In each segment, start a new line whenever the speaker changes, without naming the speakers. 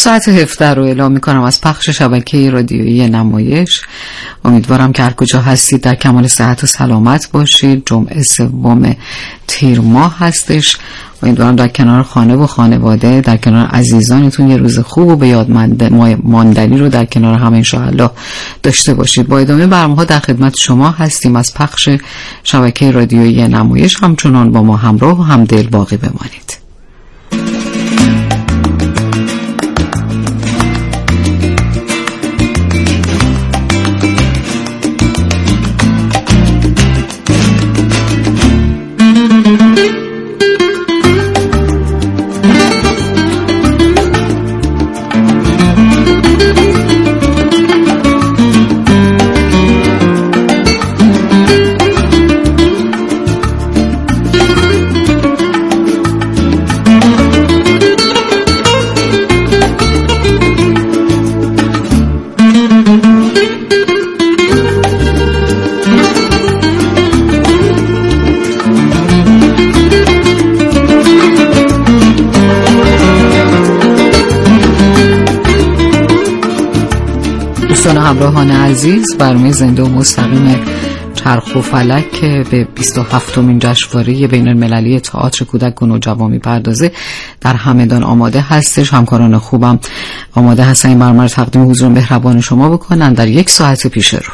ساعت 17 رو اعلام میکنم از پخش شبکه رادیویی نمایش. امیدوارم که هر کجا هستید در کمال صحت و سلامت باشید. جمعه 3 تیر ماه هستش. امیدوارم در کنار خانه و خانواده، در کنار عزیزانتون یه روز خوب و به یاد ماندنی رو در کنار هم انشاءالله داشته باشید. با ادامه برنامه‌ها در خدمت شما هستیم از پخش شبکه رادیویی نمایش. همچنان با ما همراه و همدل باقی بمانید. همراهان عزیز، برنامه زنده و مستقیم چرخ و فلک که به 27مین جشنواره بین المللی تئاتر کودک و نوجوان می‌پردازه در همدان آماده هستش. همکاران خوبم آماده هستن این برنامه رو تقدیم حضور مهربان شما بکنن در 1 ساعت پیش رو.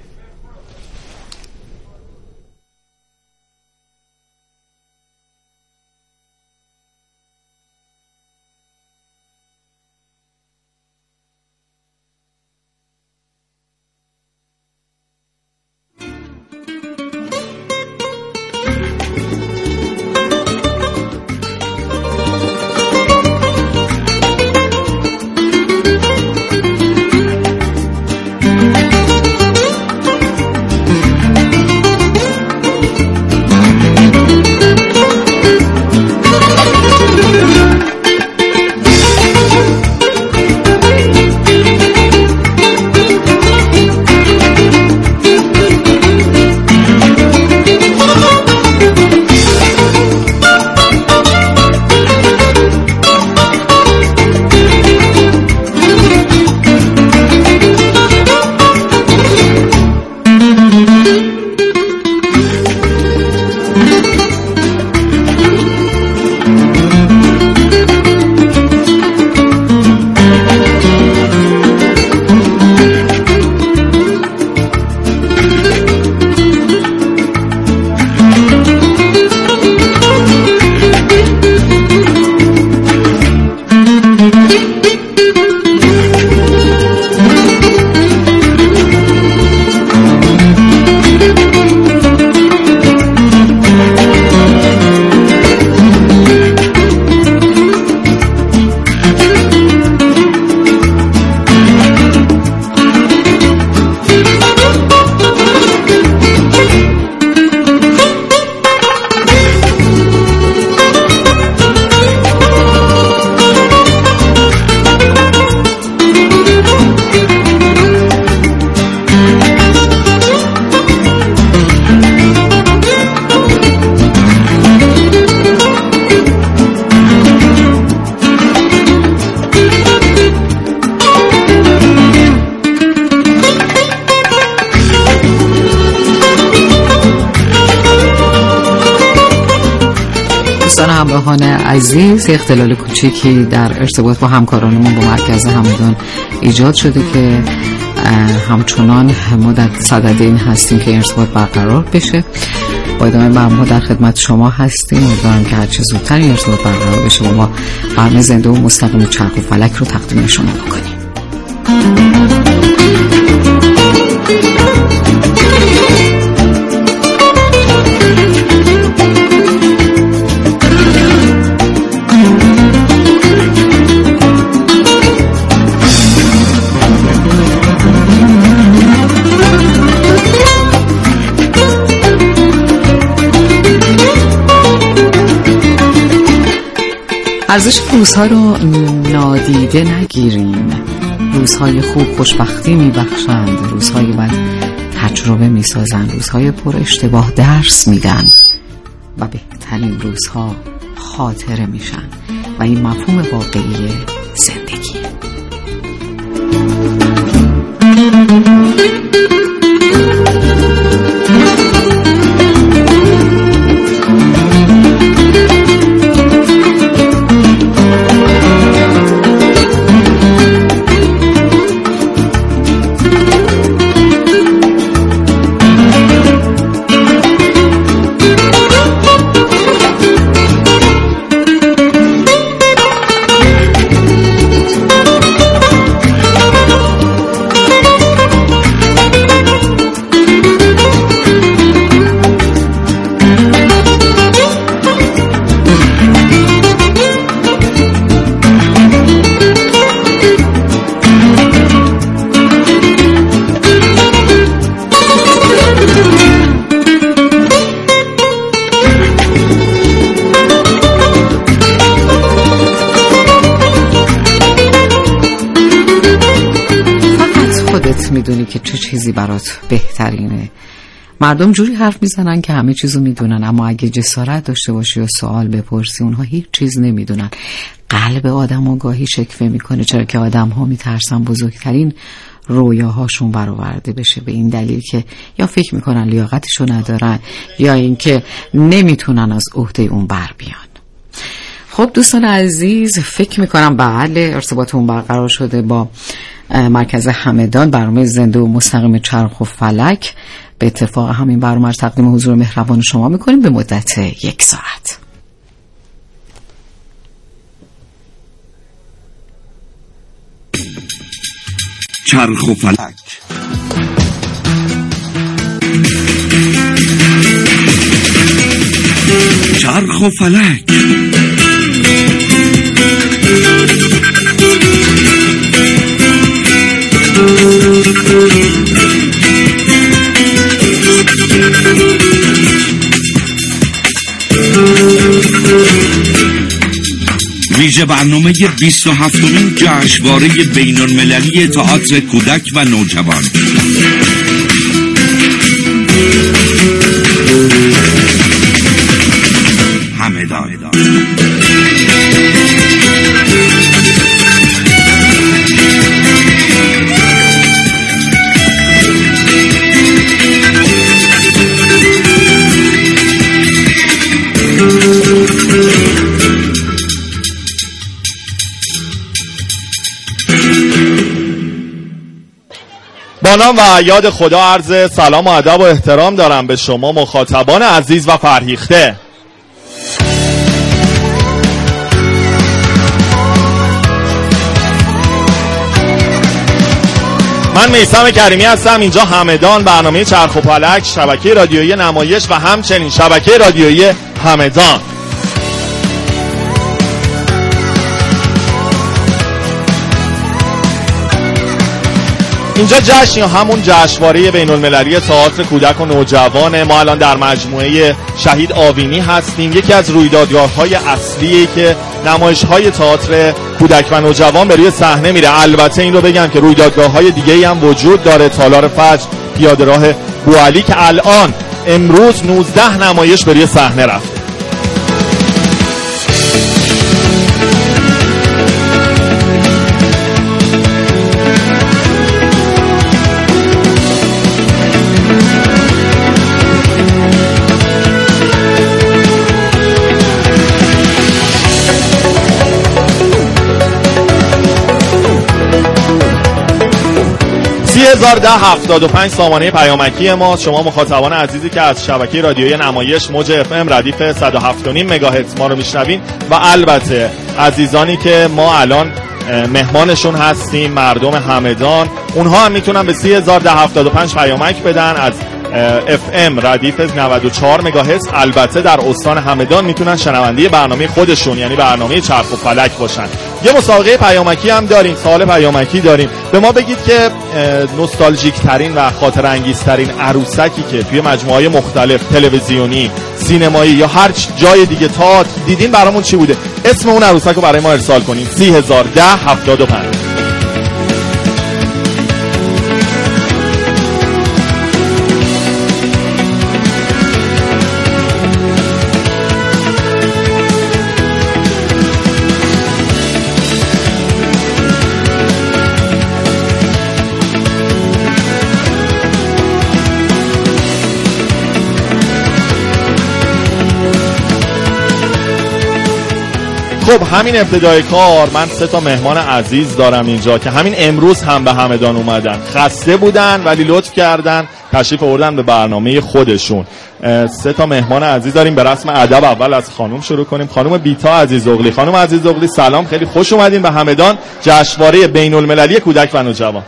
همراهان عزیز، اختلال کوچیکی در ارتباط با همکارانمون با مرکز همدان ایجاد شده که همچنان ما در صدد این هستیم که ارتباط برقرار بشه. با ادامه برنامه در خدمت شما هستیم. امیدوارم که هرچه زودتر این ارتباط برقرار بشه و ما برنامه زنده و مستقیم چرخ و فلک رو تقدیم شما بکنیم. ارزش روزها رو نادیده نگیریم. روزهای خوب خوشبختی میبخشند، روزهای بد تجربه میسازند، روزهای پر اشتباه درس میدن و بهترین روزها خاطره میشن و این مفهوم واقعی زندگی. میدونی که چه چیزی برات بهترینه. مردم جوری حرف میزنن که همه چیزو میدونن، اما اگه جسارت داشته باشی و سوال بپرسی اونها هیچ چیز نمیدونن. قلب آدمو گاهی شکوه میکنه، چرا که آدم‌ها میترسن بزرگترین رویاهاشون برآورده بشه، به این دلیل که یا فکر میکنن لیاقتشو ندارن یا اینکه نمیتونن از عهده اون بر بیان. خب دوستان عزیز، فکر میکنم بله ارتباطمون برقرار شده با مرکز همدان، برنامه زنده و مستقیم چرخ و فلک. به اتفاق همین برنامه رو تقدیم حضور مهربان شما میکنیم به مدت 1 ساعت.
چرخ و فلک. چرخ و فلک. ویژه برنامه 27مین جشنواره بین‌المللی تئاتر کودک و نوجوان. همدان.
با نام و یاد خدا عرض سلام و ادب و احترام دارم به شما مخاطبان عزیز و فرهیخته. من میثم کریمی هستم. اینجا همدان، برنامه چرخ و فلک، شبکه رادیویی نمایش و همچنین شبکه رادیویی همدان. اینجا جشن یا همون جشنواره بین‌المللی تئاتر کودک و نوجوان. ما الان در مجموعه شهید آوینی هستیم، یکی از رویدادگاه‌های اصلیه که نمایش‌های تئاتر کودک و نوجوان به روی صحنه میره. البته این رو بگم که رویدادگاه‌های دیگه‌ای هم وجود داره، تالار فجر، پیاده‌راه بوعلی که الان امروز 19 نمایش به روی صحنه رفت. $30,075 سامانه پیامکی ما. شما مخاطبان عزیزی که از شبکه رادیویی نمایش موج اف ام ردیف 107.5 مگاهرتز ما رو میشنوین و البته عزیزانی که ما الان مهمانشون هستیم، مردم همدان، اونها هم میتونن به 30,075 پیامک بدن از اف ام ردیف 94 مگاهرتز. البته در استان همدان میتونن شنونده برنامه خودشون یعنی برنامه چرخ و فلک باشن. یه مسابقه پیامکی هم داریم، سوال پیامکی داریم. به ما بگید که نوستالژیک ترین و خاطر انگیز ترین عروسکی که توی مجموعه‌های مختلف تلویزیونی، سینمایی یا هر جای دیگه تئاتر دیدین برامون چی بوده؟ اسم اون عروسک رو برای ما ارسال کنین. 30,075. خب همین ابتدای کار من 3 مهمان عزیز دارم اینجا که همین امروز هم به همدان اومدن. خسته بودن ولی لطف کردن تشریف آوردن به برنامه خودشون. 3 مهمان عزیز داریم. به رسم ادب اول از خانم شروع کنیم. خانم بیتا عزیزاغلی. خانم عزیزاغلی سلام، خیلی خوش اومدین به همدان جشنواره بین‌المللی کودک و نوجوان.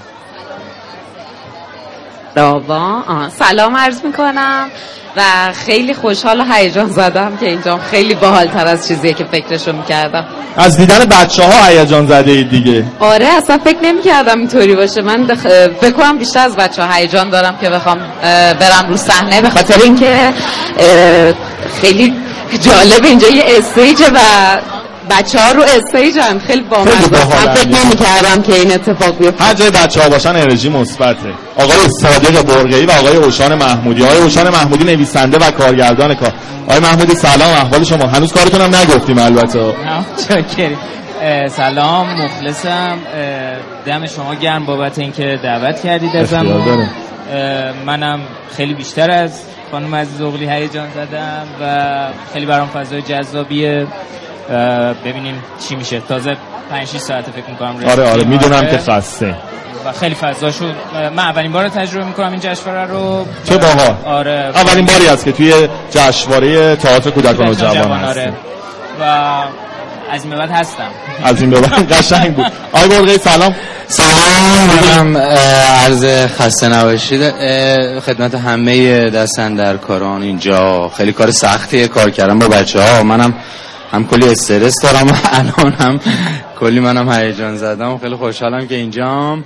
سلام عرض میکنم و خیلی خوشحال و هیجان زدم که اینجا خیلی باحال‌تر از چیزیه که فکرشو میکردم.
از دیدن بچه‌ها هیجان زده اید دیگه؟
آره اصلا فکر نمیکردم اینطوری باشه. من فکر کنم بیشتر از بچه‌ها هیجان دارم که بخوام برم رو صحنه، به خاطر اینکه خیلی جالب اینجا یه استیج و بچه‌ها رو استیجن. خیلی باحال. فکر نمی‌کردم که این اتفاق بیفته.
هر جای بچه‌ها باشن انرژی مثبته. آقای صادق برقعی و آقای اوشان محمودی. آقای اوشان محمودی نویسنده و کارگردان کار. آقای محمودی سلام، احوال شما؟ هنوز کارتون هم نگفتیم البته.
چاکریم. سلام، مخلصم. دم شما گرم بابت اینکه دعوت کردید ازم. منم خیلی بیشتر از خانم عزیزاغلی هیجان زدم و خیلی برام فضای جذابیه. ببینیم چی میشه. تازه 5-6 ساعته فکر میکنم.
آره میدونم که خسته
و خیلی فضاشو من اولین بار تجربه میکنم این جشنواره رو.
چه باحال.
آره
اولین باری است که توی جشنواره تئاتر کودک و نوجوان هست.
آره. و از این به بعد هستم.
از این به بعد قشنگ بود. آقای برقعی سلام.
سلام، عرض خسته نباشید خدمت همه دست‌اندرکاران اینجا. خیلی کار سختیه کار کردن با بچه‌ها. منم هم کلی استرس دارم و الان هم کلی منم هیجان زدم. خیلی خوشحالم که اینجام.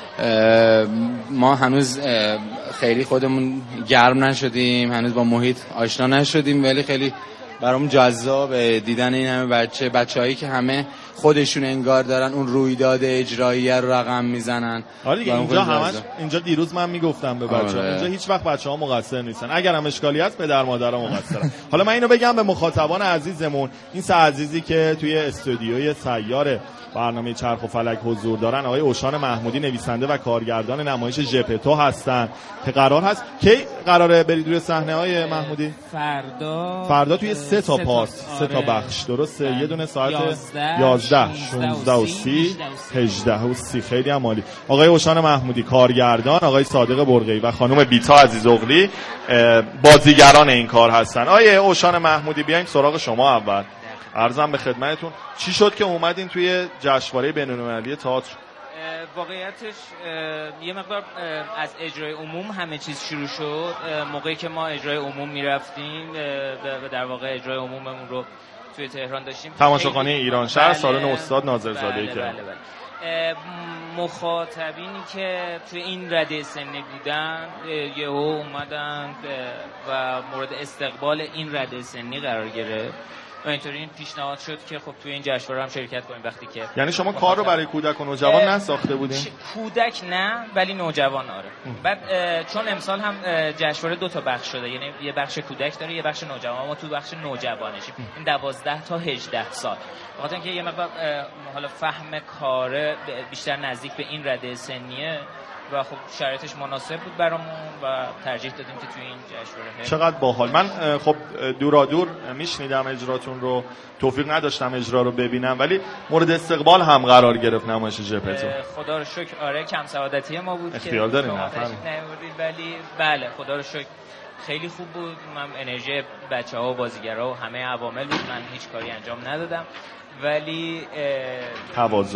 ما هنوز خیلی خودمون گرم نشدیم، هنوز با محیط آشنا نشدیم، ولی خیلی برام جذاب دیدن این همه بچه‌هایی که همه خودشون انگار دارن اون رویداد اجرایی رو رقم میزنن.
آره دیگه اینجا همش اینجا دیروز من میگفتم به بچه‌ها اینجا هیچ وقت بچه‌ها مقصر نیستن. اگر هم اشکالی هست پدر مادرها مقصرن. حالا من اینو بگم به مخاطبان عزیزمون، این 3 عزیزی که توی استودیوی سیار برنامه چرخ و فلک حضور دارن، آقای اوشان محمودی نویسنده و کارگردان نمایش ژپتو هستن که قرار هست کی قراره برید روی صحنه های محمودی؟ فردا توی 3 تا پارت، 3 تا بخش، درسته؟ یه دونه ساعت 11 16 و 30 18 و 30. خیلی هم عالی. آقای اوشان محمودی کارگردان، آقای صادق برقعی و خانم بیتا عزیزاغلی بازیگران این کار هستن. آقای اوشان محمودی بیایم سراغ شما. اول عرضم به خدمتتون چی شد که اومدین توی جشنواره بین‌المللی تئاتر؟
واقعیتش یه مقدار از اجرای عموم همه چیز شروع شد. موقعی که ما اجرای عموم میرفتیم و در واقع اجرای عموممون رو توی تهران داشتیم،
تماشاخانه ایران شهر، سالن استاد ناظرزاده‌ای که
مخاطبینی که توی این رده سنی بودن یهو اومدن و مورد استقبال این رده سنی قرار گرفت و اینطوری این پیشنهاد شد که خب توی این جشنواره هم شرکت کنیم. وقتی که
یعنی شما کار رو برای کودک و نوجوان نساخته بودین؟
کودک نه ولی نوجوان آره. بعد چون امسال هم جشنواره 2 تا بخش شده، یعنی یه بخش کودک داره یه بخش نوجوان. ما تو بخش نوجوانشیم، این 12 تا 18 سال. بخاطر اینکه یه مقدار حالا فهم کار بیشتر نزدیک به این رده سنیه و خب شرایطش مناسب بود برامون و ترجیح دادیم که توی این جشنواره.
چقدر باحال. من خب دورادور میشنیدم اجراتون رو، توفیق نداشتم اجرا رو ببینم، ولی مورد استقبال هم قرار گرفت نمایش ژپتو.
خدا رو شکر. آره کم سعادتی ما بود
اختیار
که
داریم
ولی بله خدا رو شکر خیلی خوب بود. من انرژی بچه‌ها و بازیگرا و همه عوامل بود. من هیچ کاری انجام ندادم ولی
تواضع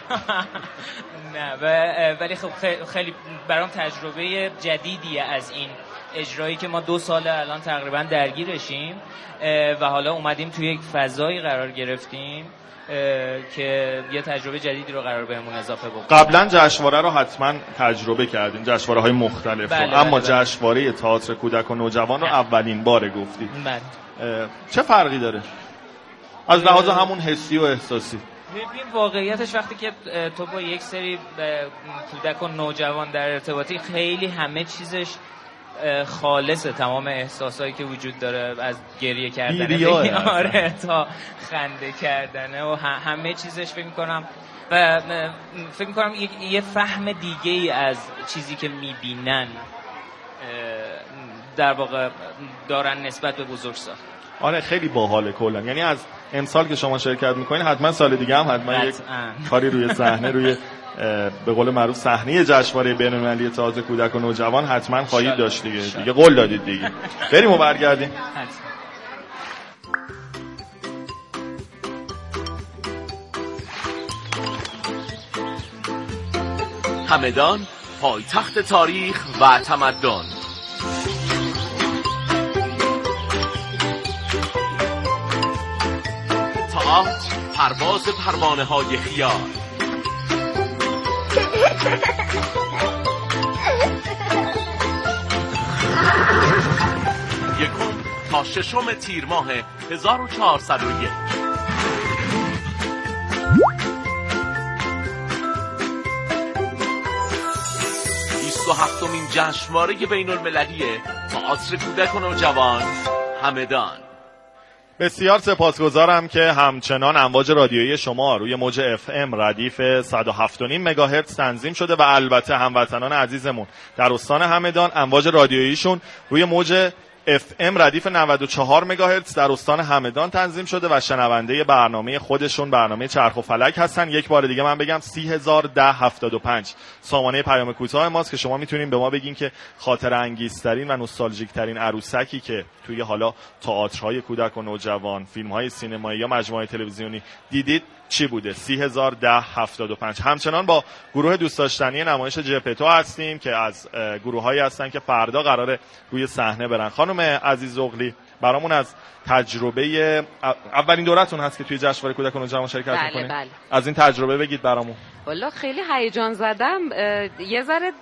نه ولی خب خیلی برام تجربه جدیدیه از این اجرایی که ما 2 سال الان تقریبا درگیرشیم و حالا اومدیم توی یک فضایی قرار گرفتیم که یه تجربه جدیدی رو قرار بهمون اضافه بکنیم.
قبلا جشنواره رو حتما تجربه کردیم، جشنواره‌های مختلف، اما جشنواره تئاتر کودک و نوجوان رو اولین باره گفتید. چه فرقی داره از لحاظ همون حسی و احساسی؟
ببین واقعیتش وقتی که تو با یک سری کودک و نوجوان در ارتباطی، خیلی همه چیزش خالصه. تمام احساسایی که وجود داره، از گریه کردن آره تا خنده کردن و همه چیزش فکر میکنم یه فهم دیگه ای از چیزی که میبینن در واقع دارن نسبت به بزرگسال.
آره خیلی باحاله کلا. یعنی از امسال که شما شرکت میکنین حتما سال دیگه هم حتما یک کاری روی صحنه، روی به قول معروف صحنه جشنواره بین‌المللی اتحاد کودک و نوجوان حتما خواهید داشت دیگه قول دادید دیگه. بریم و برگردیم.
همدان، پایتخت تاریخ و تمدن. تئاتر، پرواز پروانه های خیال. یکم تا ششم تیر ماه 1401. 27مین جشنواره بین‌المللی تئاتر کودک و نوجوان همدان.
بسیار سپاسگزارم که همچنان امواج رادیویی شما روی موج FM ردیف 107.5 مگاهرتز تنظیم شده و البته هموطنان عزیزمون در استان همدان امواج رادیوییشون روی موج FM ردیف 94 مگاهرتز در استان همدان تنظیم شده و شنونده برنامه خودشون برنامه چرخ و فلک هستن. یک بار دیگه من بگم 30105 سامانه پیام کوتاه ماست که شما میتونین به ما بگین که خاطر انگیزترین و نوستالژیک ترین عروسکی که توی حالا تئاترهای کودک و نوجوان، فیلم‌های سینمایی یا مجموعه تلویزیونی دیدید چی بوده. 30105. همچنان با گروه دوست داشتنی نمایش جپتو هستیم که از گروه‌هایی هستن که فردا قراره روی صحنه برن. خانم عزیز اغلی برامون از تجربه اولین دورتون هست که توی جشنواره کودک و نوجوان شرکت می‌کنید.
بله.
از این تجربه بگید برامون.
والا خیلی هیجان زدم. یه ذره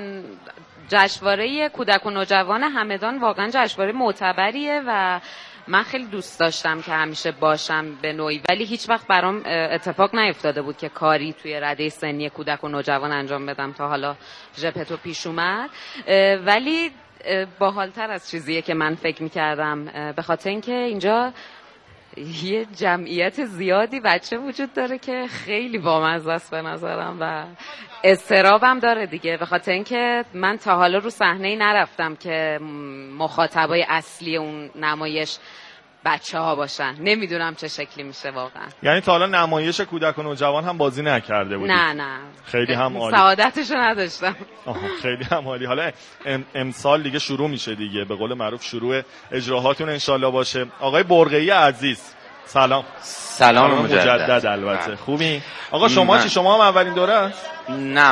جشنواره کودک و نوجوان همدان واقعا جشنواره معتبریه و من خیلی دوست داشتم که همیشه باشم به نوعی، ولی هیچ وقت برام اتفاق نیفتاده بود که کاری توی رده سنی کودک و نوجوان انجام بدم تا حالا ژپتو پیش اومد، ولی باحال‌تر از چیزیه که من فکر می‌کردم، به خاطر اینکه اینجا یه جمعیت زیادی بچه وجود داره که خیلی بامزه است به نظرم و اضطرابم داره دیگه، به خاطر اینکه من تا حالا رو صحنه‌ای نرفتم که مخاطبای اصلی اون نمایش بچه‌ها باشن. نمیدونم چه شکلی میشه واقعا.
یعنی تا حالا نمایش کودک و نوجوان هم بازی نکرده بودید؟
نه
خیلی هم عالی.
سعادتشو نداشتم.
خیلی هم عالی. حالا امسال دیگه شروع میشه دیگه، به قول معروف شروع اجراهاتون انشالله باشه. آقای برقعی عزیز سلام مجدد. البته خوبی؟ آقا شما چی؟ شما هم اولین دوره است؟
نه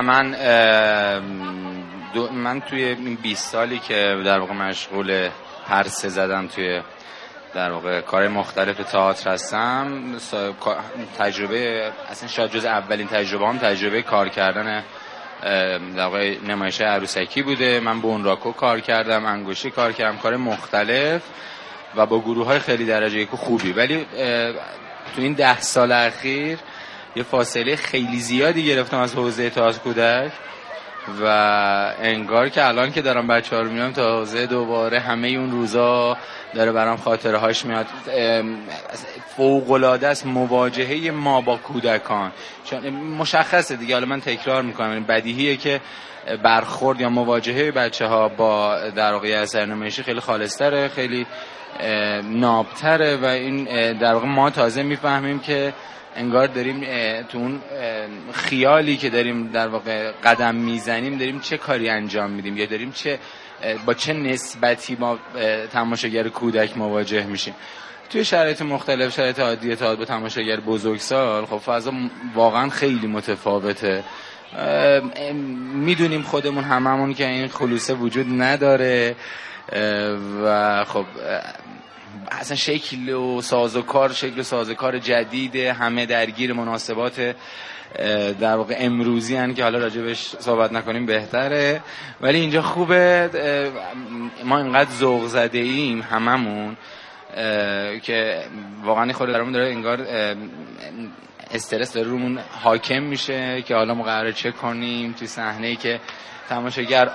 من توی این 20 سالی که در واقع مشغول پرسه زدن توی در واقع کار مختلف تئاتر هستم، تجربه اصلا شاید جز اولین تجربه کار کردن در واقع نمایش عروسکی بوده. من با اونراکو کار کردم، انگشتی کار کردم، کار مختلف و با گروه‌های خیلی درجه یک خوبی، ولی تو این 10 سال اخیر یه فاصله خیلی زیادی گرفتم از حوزه تئاتر کودک و انگار که الان که دارم بچه‌ها رو میبینم تا حوزه دوباره همه اون روزا داره برام خاطره هاش میاد. فوق‌العاده است مواجهه ما با کودکان، چون مشخصه دیگه، حالا من تکرار میکنم، بدیهیه که برخورد یا مواجهه بچه‌ها با در واقع اثر نمایشی خیلی خالص‌تره، خیلی نابتره و این در واقع ما تازه میفهمیم که انگار داریم تو اون خیالی که داریم در واقع قدم میزنیم داریم چه کاری انجام میدیم یا داریم با چه نسبتی ما تماشاگر کودک مواجه میشیم. توی شرایط مختلف، شرایط عادی تئاتر با تماشاگر بزرگسال، خب فضا واقعا خیلی متفاوته. میدونیم خودمون هممون که این خلوصه وجود نداره و خب اصلا شکل و سازوکار جدید، همه درگیر مناسبات در واقع امروزی هن که حالا راجبش صحبت نکنیم بهتره، ولی اینجا خوبه. ما اینقدر ذوق زده ایم هممون که واقعا خود درمون داره انگار استرس داره رومون حاکم میشه که حالا ما قراره چه کنیم توی صحنه‌ای که تماشاگر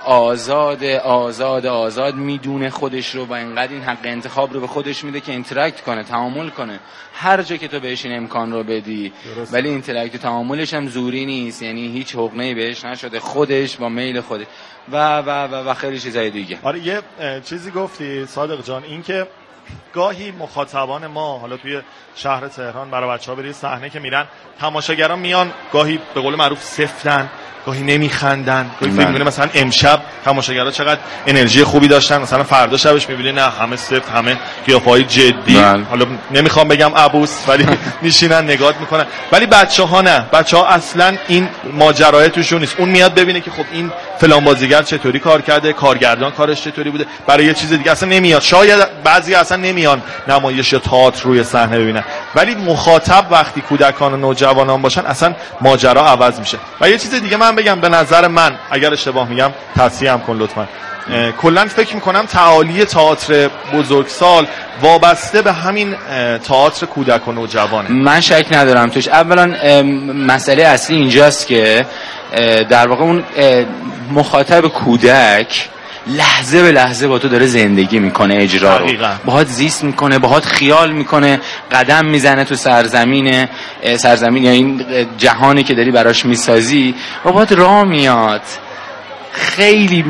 آزاد میدونه خودش رو و اینقدر این حق انتخاب رو به خودش میده که اینتراکت کنه، تعامل کنه هر جا که تو بهش این امکان رو بدی. درست. ولی اینتراکت و تعاملش هم زوری نیست، یعنی هیچ حقنه‌ای بهش نشده، خودش با میل خودش و خیلی چیزای دیگه.
آره یه چیزی گفتی صادق جان، این که گاهی مخاطبان ما حالا توی شهر تهران برای بچه‌ها برای صحنه که میرن، تماشاگران میان گاهی به قول معروف سفتن، گاهی نمیخندن، گاهی فکر می‌کنه مثلا امشب تماشاگرها چقدر انرژی خوبی داشتن، مثلا فردا شبش می‌بینی نه همه سفت، همه قیافه‌های جدی. حالا نمیخوام بگم عبوس ولی میشینن نگاه میکنن. ولی بچه‌ها نه، بچه‌ها اصلا این ماجرای توشون نیست. اون میاد ببینه که خب این فلان بازیگر چطوری کار کرده، کارگردان کارش چطوری بوده، برای یه چیز دیگه اصلا نمیاد. شاید بعضی اصلا نمیان نمایش یا تئاتر روی صحنه ببینن. ولی مخاطب وقتی کودکان و نوجوانان باشن اصلا ماجرا عوض میشه. و یه چیز دیگه من بگم، به نظر من اگر اشتباه میگم تصحیح هم کن لطفا، کلا فکر میکنم تعالی تئاتر بزرگسال وابسته به همین تئاتر کودک و نوجوانه.
من شک ندارم توش. اولا مسئله اصلی اینجاست که در واقع اون مخاطب کودک لحظه به لحظه با تو داره زندگی میکنه، اجرا رو باهات زیست میکنه، باهات خیال میکنه، قدم میزنه تو سرزمین یا این جهانی که داری براش میسازی و باهات راه میاد. خیلی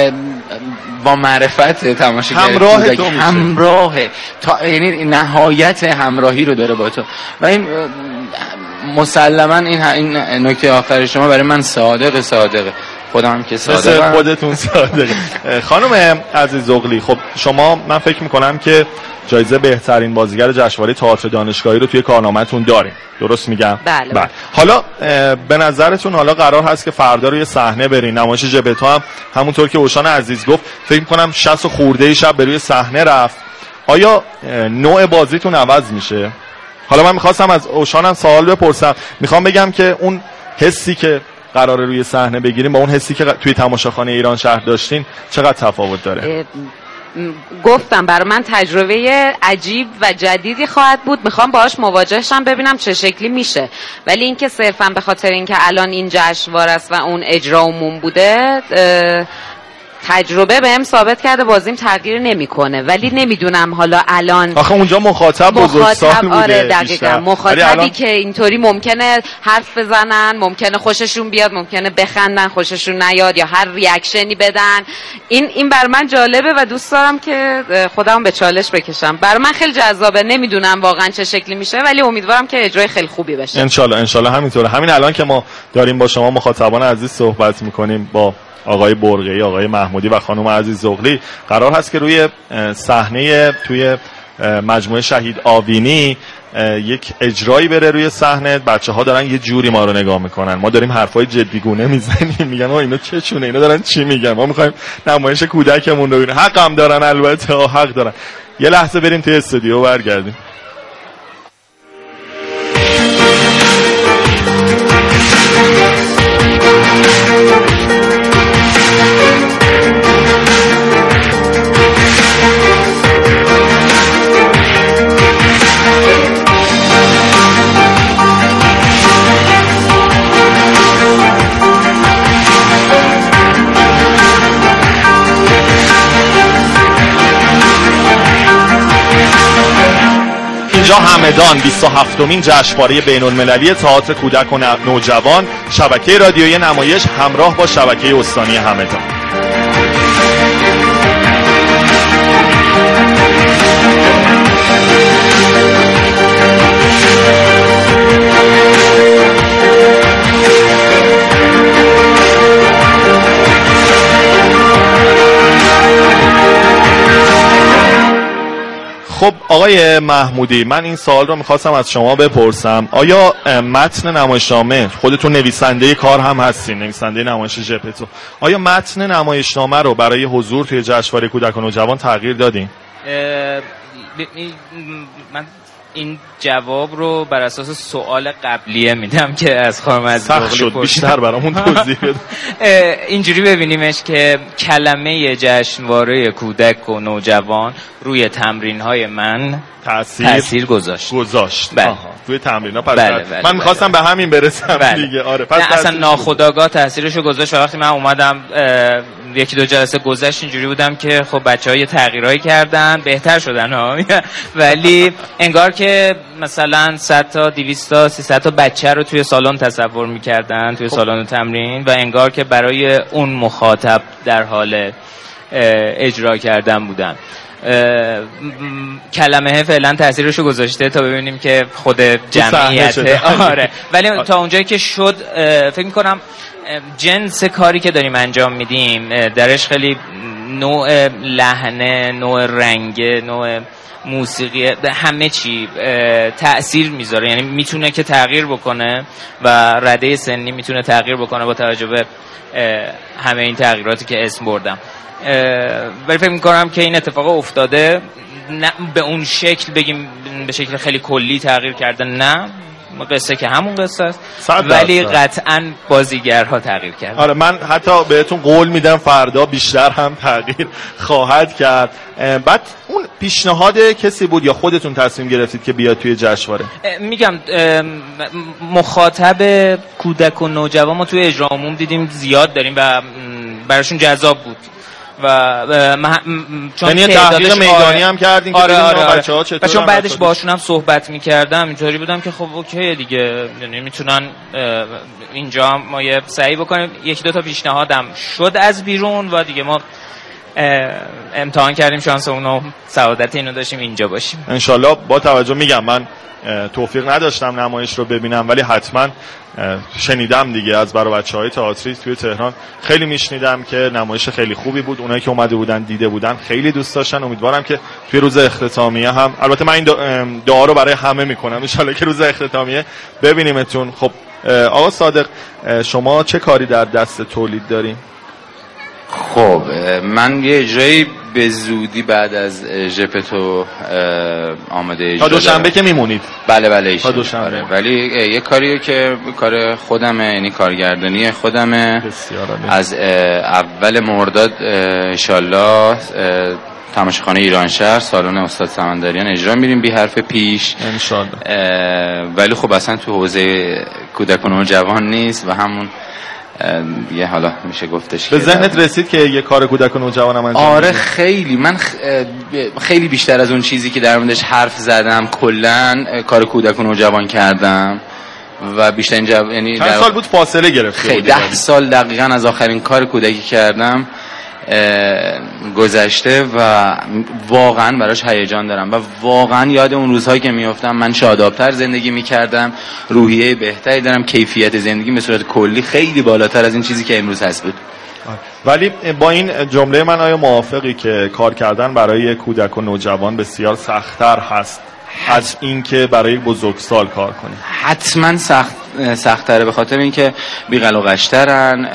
با معرفت تماشاگر همراهه یعنی نهایت همراهی رو داره با تو. و این مسلما این نکته آخر شما برای من صادقه. خودم که صادقه،
خودتون صادقه. خانم عزیز اغلی، خب شما من فکر میکنم که جایزه بهترین بازیگر جشنواره تئاتر دانشگاهی رو توی کارنامه‌تون دارین، درست میگم؟
بله.
حالا به نظرتون حالا قرار هست که فردا روی صحنه برین، نمایش ژپتو هم همونطور که اوشان عزیز گفت فکر میکنم 60 خورده شب به روی صحنه رفت. آیا نوع بازیتون عوض میشه؟ حالا من میخواستم از اوشانم سوال بپرسم، میخوام بگم که اون حسی که قراره روی صحنه بگیریم با اون حسی که توی تماشاخانه ایران شهر داشتین چقدر تفاوت داره؟
گفتم برای من تجربه عجیب و جدیدی خواهد بود. میخوام باهاش مواجه شم ببینم چه شکلی میشه. ولی اینکه صرفا به خاطر اینکه الان این جشنواره است و اون اجرامون بوده، تجربه بهم ثابت کرده بازیم تغییر نمیکنه. ولی نمیدونم حالا الان
آخه اونجا مخاطب بزرگسال بوده.
آره دقیقاً مخاطبی که اینطوری ممکنه حرف بزنن، ممکنه خوششون بیاد، ممکنه بخندن خوششون نیاد یا هر ریاکشنی بدن. این بر من جالبه و دوست دارم که خودم به چالش بکشم. بر من خیلی جذابه. نمیدونم واقعا چه شکلی میشه ولی امیدوارم که اجرای خیلی خوبی بشه.
ان شاءالله همینطوره. همین الان که ما داریم با شما مخاطبان عزیز صحبت میکنیم، با آقای برقی، آقای محمودی و خانم عزیز زغلی، قرار هست که روی صحنه توی مجموعه شهید آوینی یک اجرایی بره روی صحنه. بچه‌ها دارن یه جوری ما رو نگاه میکنن، ما داریم حرفای جدیگونه میزنیم، میگن اینا چه چونه، اینا دارن چی میگن، ما میخوایم نمایش کودکمون رو ببینیم. حق هم دارن، البته حق دارن. یه لحظه بریم توی استودیو و برگردیم. اینجا همدان 27مین جشنواره بین‌المللی تئاتر کودک و نوجوان، شبکه رادیویی نمایش همراه با شبکه استانی همدان. خب آقای محمودی، من این سوال رو میخواستم از شما بپرسم. آیا متن نمایشنامه، خودتون نویسنده کار هم هستین، نویسنده نمایش ژپتو، آیا متن نمایشنامه رو برای حضور توی جشنواره کودک و نوجوان تغییر دادین؟
من این جواب رو بر اساس سوال قبلیه میدم که از خانم عزیز
شد بیشتر برامون توضیح بده.
اینجوری ببینیمش که کلمه جشنواره کودک و نوجوان روی تمرین‌های من تأثیر گذاشت.
بله. روی تمرین‌ها پس بله. من می‌خواستم به همین برسم دیگه. آره
پس اصلا ناخودآگاه تأثیرشو گذاشت. وقتی من اومدم یکی دو جلسه گذشت اینجوری بودم که خب بچه‌ها یه تغییرایی کردن، بهتر شدن ها. ولی انگار که مثلا 100 تا 200 تا 300 تا بچه رو توی سالن تصور می‌کردن، توی سالن تمرین، و انگار که برای اون مخاطب در حال اجرا کردن بودن. کلمه فعلا تاثیرشو گذاشته تا ببینیم که خود جمعیت آره، ولی تا اونجایی که شد فکر میکنم جنس کاری که داریم انجام میدیم درش خیلی نوع لحنه، نوع رنگ، نوع موسیقی، همه چی تأثیر میذاره. یعنی میتونه که تغییر بکنه و رده سنی میتونه تغییر بکنه با توجه به همه این تغییراتی که اسم بردم. ولی فکر میکنم که این اتفاق افتاده، نه به اون شکل بگیم به شکل خیلی کلی تغییر کرده، نه قصه که همون قصه است، ولی قطعاً بازیگرها تغییر کردن.
آره من حتی بهتون قول میدم فردا بیشتر هم تغییر خواهد کرد. بعد اون پیشنهاد کسی بود یا خودتون تصمیم گرفتید که بیاد توی جشنواره؟
میگم مخاطب کودک و نوجوان ما توی اجرا عموم دیدیم زیاد داریم و براشون جذاب بود و
چون یه تحقیق میدانی هم کردین که بچه‌ها چطور،
چون بعدش باشون هم صحبت می‌کردم اینطوری بودم که خب اوکی دیگه، یعنی میتونن اینجا ما یه سعی بکنیم. یکی دو تا پیشنهادم شد از بیرون و دیگه ما امتحان کردیم شانسمون و سعادت اینو داشتیم اینجا باشیم
انشالله. با توجه میگم من توفیق نداشتم نمایش رو ببینم، ولی حتما شنیدم دیگه از برای بچه‌های تئاتری توی تهران خیلی میشنیدم که نمایش خیلی خوبی بود. اونایی که اومده بودن دیده بودن خیلی دوست داشتن. امیدوارم که توی روز اختتامیه هم، البته من این دعا رو برای همه میکنم ان شاءالله که روز اختتامیه ببینیمتون. خب آقا صادق، شما چه کاری در دست تولید دارین؟
خب من یه اجرایی به زودی بعد از ژپتو آماده اجرا.
تا دوشنبه که میمونید؟
بله
تا دوشنبه.
آره. ولی یه کاریه که کار خودمه، یعنی کارگردانی خودمه. از اول مرداد انشالله تماشاخانه ایرانشهر سالن استاد سمندریان اجرا میریم بی حرف پیش انشالله. ولی خب اصلا تو حوزه کودک و نوجوان نیست و همون یه حالا میشه گفتش
به ذهنت رسید که یه کار کودک و نوجوان هم انجام
آره خیلی من خیلی بیشتر از اون چیزی که در موردش حرف زدم کلا کار کودک و نوجوان کردم و بیشتر اینجا یعنی
چند سال بود فاصله گرفته
خیلی 10 سال دقیقاً از آخرین کار کودکی کردم گذشته و واقعا براش هیجان دارم و واقعا یاد اون روزهایی که میافتم من شادابتر زندگی میکردم، روحیه بهتری دارم، کیفیت زندگی به صورت کلی خیلی بالاتر از این چیزی که امروز هست بود.
ولی با این جمله من آیا موافقی که کار کردن برای کودک و نوجوان بسیار سخت‌تر هست از اینکه برای بزرگسال کار کنی؟
حتما سخت‌تره، به خاطر اینکه بی‌قل و قشترن،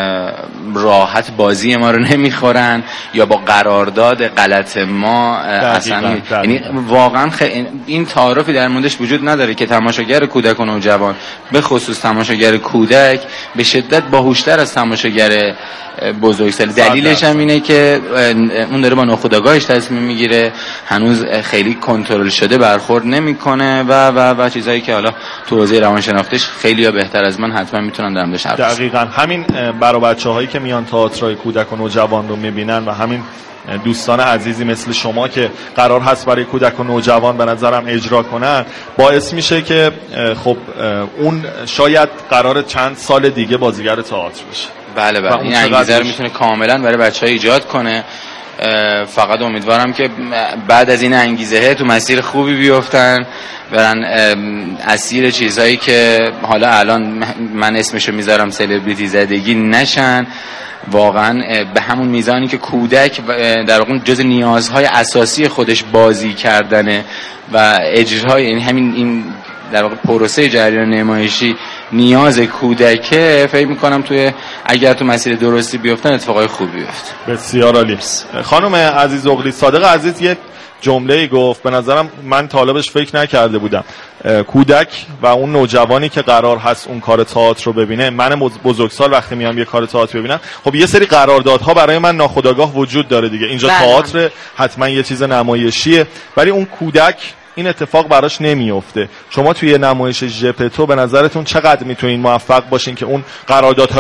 راحت بازی ما رو نمیخورن یا با قرارداد غلط ما اصلا یعنی واقعا این تعارفی در موردش وجود نداره که تماشاگر کودک و نوجوان به خصوص تماشاگر کودک به شدت باهوشتر از تماشاگر بزرگسال. دلیلش هم اینه که اون داره با ناخودآگاهش تصمیم میگیره، هنوز خیلی کنترل شده برخورد نمیکنه و چیزایی که حالا تو حوزه روانشناختیش خیلی بهتر از من حتما میتونن در موردش حرف بزنن.
دقیقاً همین برای بچه‌هایی که میان تئاترای کودک و نوجوان رو میبینن و همین دوستان عزیزی مثل شما که قرار هست برای کودک و نوجوان به نظرم اجرا کنن باعث میشه که خب اون شاید قرار چند سال دیگه بازیگر تئاتر بشه.
بله این انگیزه رو میتونه کاملا برای بچه‌ها ایجاد کنه. فقط امیدوارم که بعد از این انگیزه تو مسیر خوبی بیفتن، برن اسیر چیزایی که حالا الان من اسمشو میذارم سلبریتی زدگی نشن. واقعا به همون میزانی که کودک در واقع جز نیازهای اساسی خودش بازی کردنه و اجرای، یعنی همین این در واقع پروسه جریان نمایشی نیاز کودکه، فکر میکنم توی اگر تو مسیر درستی بیفتن اتفاقای خوبی بیفته.
بسیار عالی. خانم عزیز اغلی، صادق عزیز یه جمله‌ای گفت به نظرم من طالبش فکر نکرده بودم. کودک و اون نوجوانی که قرار هست اون کار تئاتر رو ببینه، من بزرگسال وقتی میام یه کار تئاتر ببینم خب یه سری قراردادها برای من ناخودآگاه وجود داره دیگه. اینجا تئاتر حتما یه چیز نمایشیه، ولی اون کودک این اتفاق براش نمیفته. شما توی نمایش ژپتو به نظرتون چقدر میتونین موفق باشین که اون قراردادها